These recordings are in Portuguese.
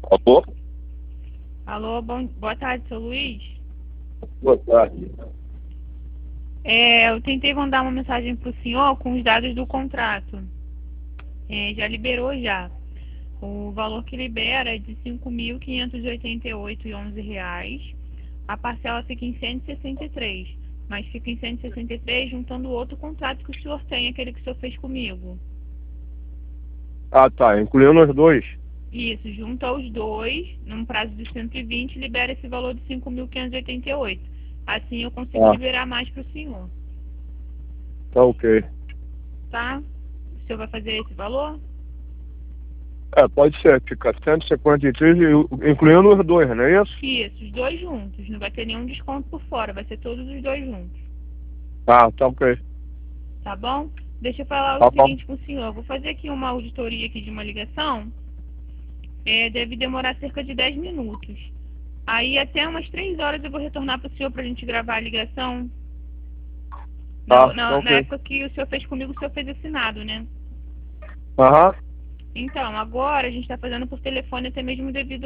Alô? Alô, boa tarde, seu Luiz. Boa tarde. Eu tentei mandar uma mensagem para o senhor com os dados do contrato. Já liberou já. O valor que libera é de R$ 5.588,11. A parcela fica em 163, mas fica em 163 juntando o outro contrato que o senhor tem, aquele que o senhor fez comigo. Ah, tá. Incluindo os dois. Isso, junta os dois, num prazo de 120, libera esse valor de 5.588. Assim eu consigo Ah, liberar mais para o senhor, tá ok. tá? O senhor vai fazer esse valor? Pode ser. Fica 153, incluindo os dois, não é isso? Isso, os dois juntos. Não vai ter nenhum desconto por fora, vai ser todos os dois juntos. Ah, tá ok. Tá bom? Deixa eu falar Tá o bom. seguinte com o senhor. Eu vou fazer aqui uma auditoria aqui de uma ligação. Deve demorar cerca de 10 minutos. Aí até umas 3 horas eu vou retornar para o senhor para a gente gravar a ligação. Tá Na ok. época que o senhor fez comigo, o senhor fez assinado, né? Aham. Então, agora a gente está fazendo por telefone até mesmo devido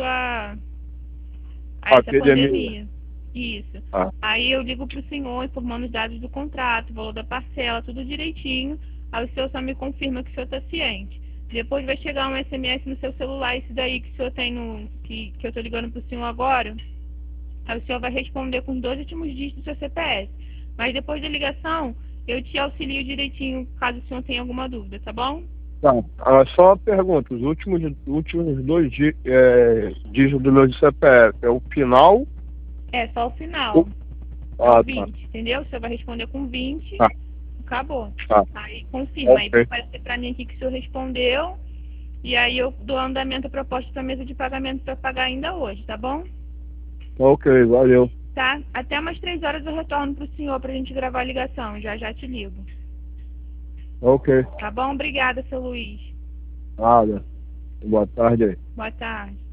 a essa Epidemia. pandemia. Isso. Ah, Aí eu ligo pro senhor informando os dados do contrato, o valor da parcela, tudo direitinho. Aí o senhor só me confirma que o senhor está ciente. Depois vai chegar um SMS no seu celular, esse daí que o senhor tem que eu estou ligando pro senhor agora. Aí o senhor vai responder com os dois últimos dígitos do seu CPF. Mas depois da ligação, eu te auxilio direitinho caso o senhor tenha alguma dúvida, tá bom? tá. Só uma pergunta. Os últimos dois dígitos do meu CPF é o final? É só o final. O- É o Ah, tá. 20, entendeu? O senhor vai responder com 20. Tá, Acabou. tá. Aí confirma. Aí vai Ok. aparecer pra mim aqui que o senhor respondeu. E aí eu dou andamento à proposta da mesa de pagamento para pagar ainda hoje, tá bom? Ok, valeu. Tá? Até umas 3 horas eu retorno pro senhor pra gente gravar a ligação. Já já te ligo. Ok. Tá bom? Obrigada, seu Luiz. Nada. Boa tarde aí. Boa tarde.